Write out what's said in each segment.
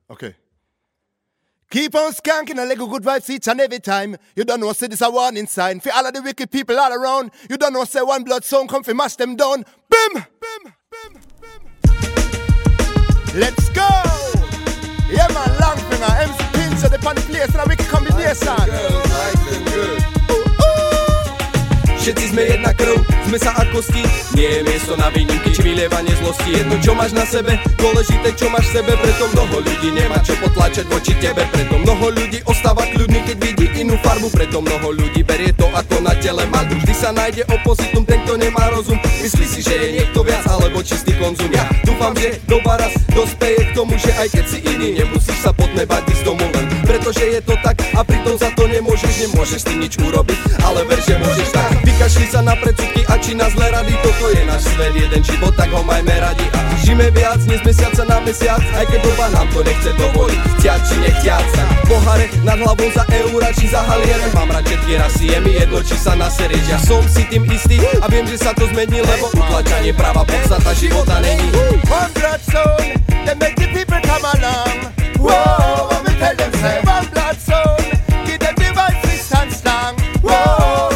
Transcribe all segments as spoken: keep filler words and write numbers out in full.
Okay. Keep on skanking and Lego good vibes each and every time. You don't know, say this a warning sign. For all of the wicked people all around. You don't know, say one blood sound come fi mash them down. Bim! Bim! Bim! Bim! Let's go! Yeah man, long finger, M C Pinch at the pan place and a wicked combination. Girls, nice and good. Všetci sme jedna krv, sme sa ako sti. Nie je miesto na výnimky či vylievanie zlosti. Jedno čo máš na sebe, dôležité čo máš v sebe. Preto mnoho ľudí nemá čo potlačať voči tebe. Preto mnoho ľudí ostáva kľudný, keď vidí inú farbu. Preto mnoho ľudí berie to ako na tele malbu. Vždy sa nájde opozitum, ten kto nemá rozum. Myslí si, že je niekto viac, alebo čistý konzum. Ja dúfam, že doba raz dospeje k tomu, že aj keď si iný, nemusíš sa pod nebať z tomu len. Pretože je to tak a pritom za to nemôžeš, nemôžeš s tým nič urobiť. Ale ver, že môžeš tak. Kašli sa na predsudky a či nás zle rady. Toto je náš svet, jeden život, tak ho majme radi. A žijeme viac, než mesiaca na mesiac. Aj keď doba nám to nechce dovoliť, chtiať či nechtiať sa. Pohare nad hlavou za eura či za haliere. Mám rád všetky rasy, je mi jedno či sa naserieš. Ja som si tým istý a viem, že sa to zmení, lebo utlačanie práva podstata života není. One blood soul, they make the people come along. Whoa, let me tell them say one blood soul, give them the right twist and slang. Whoa,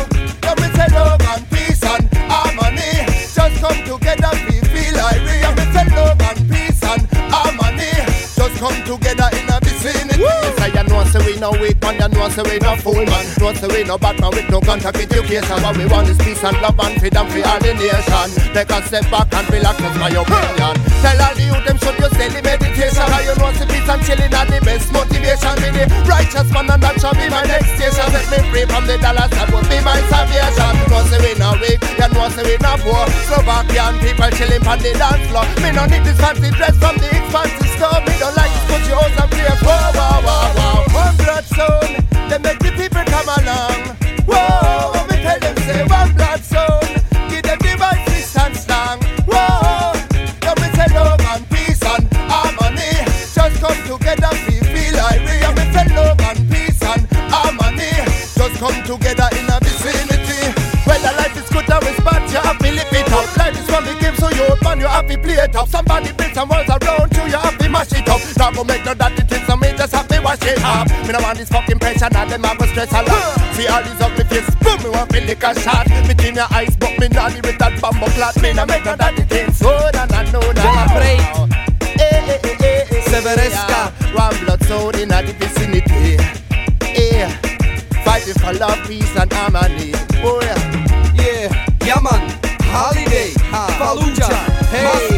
love and peace and harmony. Just come together, we feel like we have to love and peace and harmony. Just come together in a vicinity. Say you know say we no weak man, you know say we no fool man. Know say we no bad man with no contact education. What we want is peace and love and freedom for all the nation. Take a step back and relax, that's my opinion. Tell all the youth them should you say the meditation. How you know say peace and chilling are the best motivation. With the righteous man and that shall be my next station. Set me free from the dollars, that will be my salvation. You know say we no weak, you know say we no poor. Slovakian people chilling on the dance floor. Me no need this fancy dress from the expensive store. Me don't like this put your house and play. Whoa, whoa, whoa, whoa. One blood soul, they make the people come along. Whoa, when we tell them say one blood soul, give them the right twist and slang. Whoa, then we say love and peace and harmony. Just come together, we feel like we have to love and peace and harmony. Just come together in a vicinity. Whether life is good or it's bad, you have to live it up. Life is one big game, so you man, you have to play it up. Somebody build some walls around you, you have to mash it up. Now go make no dirty things, so me just have to wash it up. Me no want this fucking pressure, now them have to stress a lot. See all these ugly faces, boom, me want to lick a shot. Between your eyes, but me not with that bamboo clot. Me no make no dirty things, so that I know that. Bola break, eh, eh, eh, eh, Severeska, one blood soul in the vicinity. Eh, fighting for love, peace and harmony. Oh yeah. yeah, yeah man, holiday, Fallujah, hey.